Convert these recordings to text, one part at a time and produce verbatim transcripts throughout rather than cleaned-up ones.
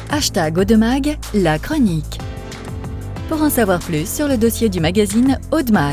Hashtag Audemag, la chronique. Pour en savoir plus sur le dossier du magazine Audemag.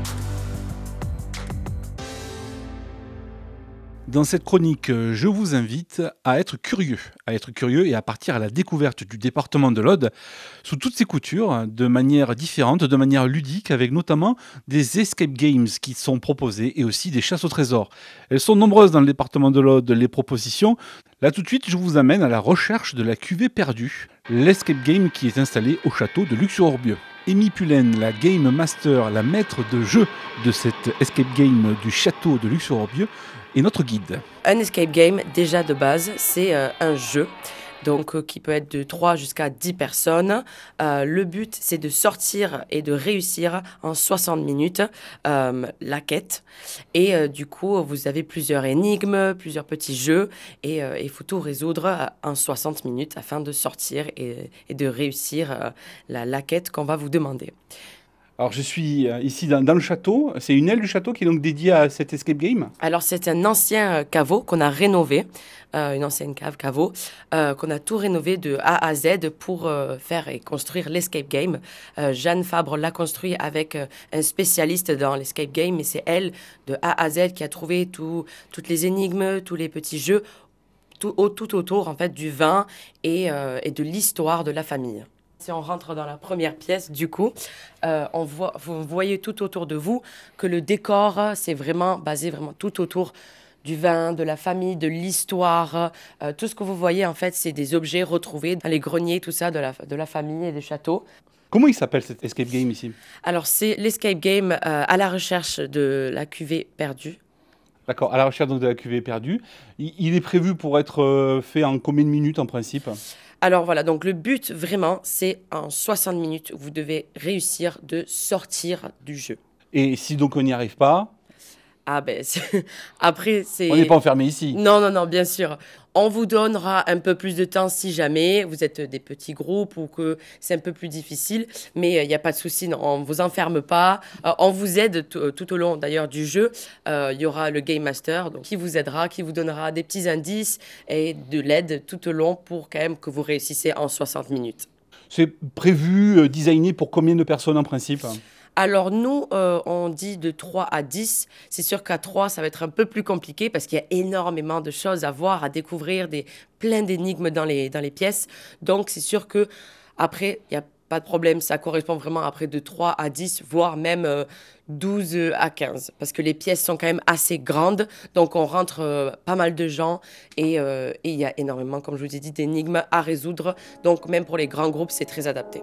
Dans cette chronique, je vous invite à être curieux, à être curieux et à partir à la découverte du département de l'Aude sous toutes ses coutures, de manière différente, de manière ludique, avec notamment des escape games qui sont proposés et aussi des chasses au trésor. Elles sont nombreuses dans le département de l'Aude, les propositions. Là tout de suite, je vous amène à la recherche de la cuvée perdue, l'escape game qui est installé au château de Luxembourg. Amy Pullen, la Game Master, la maître de jeu de cette escape game du château de Luxembourg, est notre guide. Un escape game, déjà de base, c'est euh, un jeu. Donc, euh, qui peut être de trois jusqu'à dix personnes. Euh, le but, c'est de sortir et de réussir en soixante minutes euh, la quête. Et euh, du coup, vous avez plusieurs énigmes, plusieurs petits jeux. Et euh, il faut tout résoudre en soixante minutes afin de sortir et, et de réussir euh, la, la quête qu'on va vous demander. Alors, je suis ici dans, dans le château. C'est une aile du château qui est donc dédiée à cet escape game. Alors, c'est un ancien caveau qu'on a rénové, euh, une ancienne cave caveau, euh, qu'on a tout rénové de A à Z pour euh, faire et construire l'escape game. Euh, Jeanne Fabre l'a construit avec euh, un spécialiste dans l'escape game, et c'est elle, de A à Z, qui a trouvé tout, toutes les énigmes, tous les petits jeux, tout, tout autour, en fait, du vin et, euh, et de l'histoire de la famille. Si on rentre dans la première pièce, du coup, euh, on voit, vous voyez tout autour de vous que le décor, c'est vraiment basé vraiment tout autour du vin, de la famille, de l'histoire. Euh, tout ce que vous voyez, en fait, c'est des objets retrouvés dans les greniers, tout ça, de la, de la famille et des châteaux. Comment il s'appelle cet escape game ici? Alors, c'est l'escape game euh, à la recherche de la cuvée perdue. D'accord, à la recherche donc de la cuvée perdue. Il, il est prévu pour être euh, fait en combien de minutes en principe? Alors voilà, donc le but vraiment, c'est en soixante minutes, vous devez réussir de sortir du jeu. Et si donc on n'y arrive pas? Ah ben, après, c'est... On n'est pas enfermé ici. Non, non, non, bien sûr. On vous donnera un peu plus de temps si jamais vous êtes des petits groupes ou que c'est un peu plus difficile. Mais il n'y a pas de souci, non, on ne vous enferme pas. Euh, on vous aide t- tout au long d'ailleurs du jeu. Il euh, y aura le Game Master donc, qui vous aidera, qui vous donnera des petits indices et de l'aide tout au long pour quand même que vous réussissez en soixante minutes. C'est prévu, euh, designé pour combien de personnes en principe? Alors nous, euh, on dit de trois à dix. C'est sûr qu'à trois, ça va être un peu plus compliqué parce qu'il y a énormément de choses à voir, à découvrir, des, plein d'énigmes dans les, dans les pièces. Donc c'est sûr que après, il n'y a pas de problème. Ça correspond vraiment après de trois à dix, voire même euh, douze à quinze. Parce que les pièces sont quand même assez grandes. Donc on rentre euh, pas mal de gens et euh, et il y a énormément, comme je vous ai dit, d'énigmes à résoudre. Donc même pour les grands groupes, c'est très adapté.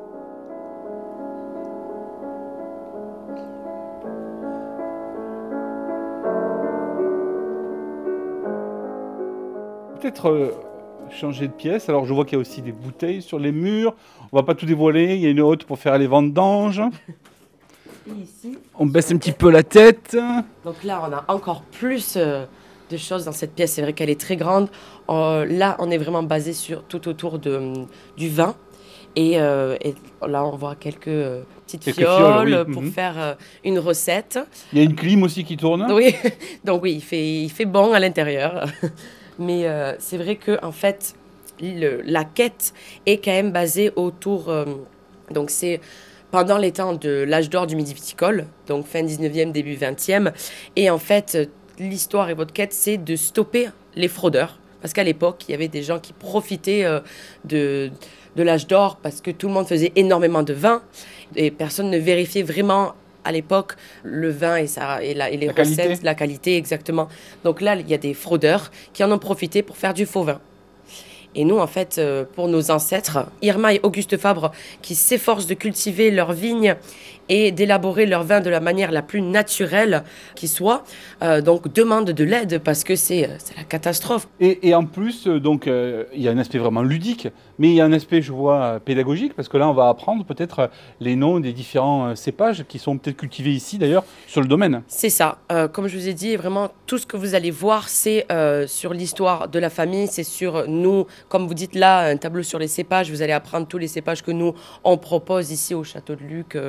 Peut-être euh, changer de pièce. Alors je vois qu'il y a aussi des bouteilles sur les murs. On va pas tout dévoiler. Il y a une haute pour faire les vendanges. Ici, on baisse un petit peu la tête. Donc là, on a encore plus euh, de choses dans cette pièce. C'est vrai qu'elle est très grande. Euh, là, on est vraiment basé sur tout autour de, du vin. Et, euh, et là, on voit quelques euh, petites quelques fioles, fioles oui. pour mmh. faire euh, une recette. Il y a une clim aussi qui tourne. Oui, donc oui, il fait, il fait bon à l'intérieur. Mais euh, c'est vrai que en fait, le, la quête est quand même basée autour. Euh, donc c'est pendant les temps de l'âge d'or du midi viticole, donc fin dix-neuvième, début vingtième. Et en fait, l'histoire et votre quête, c'est de stopper les fraudeurs. Parce qu'à l'époque, il y avait des gens qui profitaient euh, de, de l'âge d'or parce que tout le monde faisait énormément de vin et personne ne vérifiait vraiment à l'époque le vin et, ça, et, la, et les la recettes, qualité. la qualité exactement. Donc là, il y a des fraudeurs qui en ont profité pour faire du faux vin. Et nous, en fait, euh, pour nos ancêtres, Irma et Auguste Fabre, qui s'efforcent de cultiver leurs vignes et d'élaborer leur vin de la manière la plus naturelle qui soit, euh, donc demandent de l'aide parce que c'est, c'est la catastrophe. Et, et en plus, euh, donc, euh, il y a un aspect vraiment ludique, mais il y a un aspect, je vois, pédagogique, parce que là, on va apprendre peut-être les noms des différents euh, cépages qui sont peut-être cultivés ici, d'ailleurs, sur le domaine. C'est ça. Euh, comme je vous ai dit, vraiment, tout ce que vous allez voir, c'est euh, sur l'histoire de la famille, c'est sur nous. Comme vous dites là, un tableau sur les cépages, vous allez apprendre tous les cépages que nous, on propose ici au Château de Luc, euh,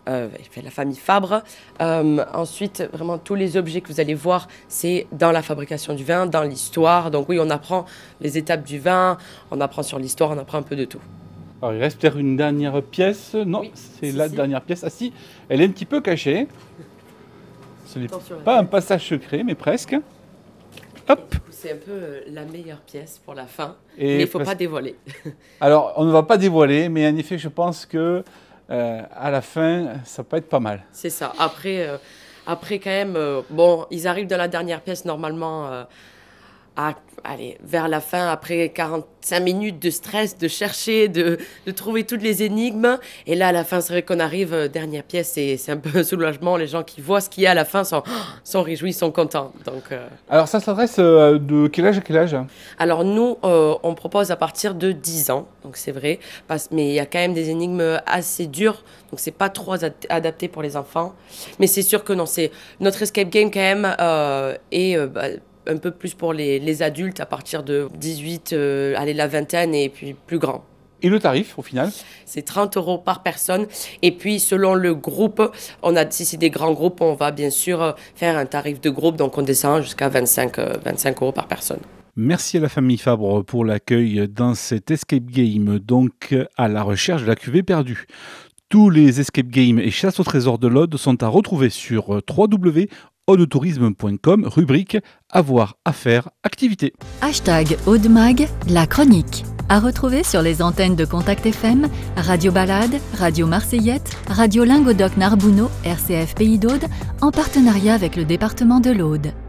euh, la famille Fabre. Euh, ensuite, vraiment, tous les objets que vous allez voir, c'est dans la fabrication du vin, dans l'histoire. Donc oui, on apprend les étapes du vin, on apprend sur l'histoire, on apprend un peu de tout. Alors, il reste peut-être une dernière pièce. Non, oui, c'est si, la si. dernière pièce. Ah si, elle est un petit peu cachée. Ce n'est pas un passage secret, mais presque. Hop. C'est un peu la meilleure pièce pour la fin, et mais il ne faut presque... pas dévoiler. Alors, on ne va pas dévoiler, mais en effet, je pense que euh, à la fin, ça peut être pas mal. C'est ça. Après, euh, après quand même, euh, bon, ils arrivent dans la dernière pièce normalement euh, à, allez, vers la fin, après quarante-cinq minutes de stress, de chercher, de, de trouver toutes les énigmes. Et là, à la fin, c'est vrai qu'on arrive, euh, dernière pièce, et c'est un peu un soulagement. Les gens qui voient ce qu'il y a à la fin sont, sont réjouis, sont contents. Donc, euh... Alors, ça s'adresse euh, de quel âge à quel âge? Alors, nous, euh, on propose à partir de dix ans, donc c'est vrai. Parce, mais il y a quand même des énigmes assez dures, donc c'est pas trop ad- adapté pour les enfants. Mais c'est sûr que non, c'est notre escape game quand même, euh, et euh, bah, un peu plus pour les, les adultes à partir de dix-huit, euh, allez, la vingtaine et puis plus grand. Et le tarif au final? C'est trente euros par personne. Et puis selon le groupe, on a, si c'est des grands groupes, on va bien sûr faire un tarif de groupe, donc on descend jusqu'à vingt-cinq, vingt-cinq euros par personne. Merci à la famille Fabre pour l'accueil dans cet escape game, donc à la recherche de la cuvée perdue. Tous les escape games et chasses au trésor de l'Aude sont à retrouver sur w w w point audetourisme point com, rubrique Avoir, affaires, activités. Hashtag Audemag, la chronique. À retrouver sur les antennes de Contact F M, Radio Balade, Radio Marseillette, Radio Lingodoc Narbonneau, R C F Pays d'Aude, en partenariat avec le département de l'Aude.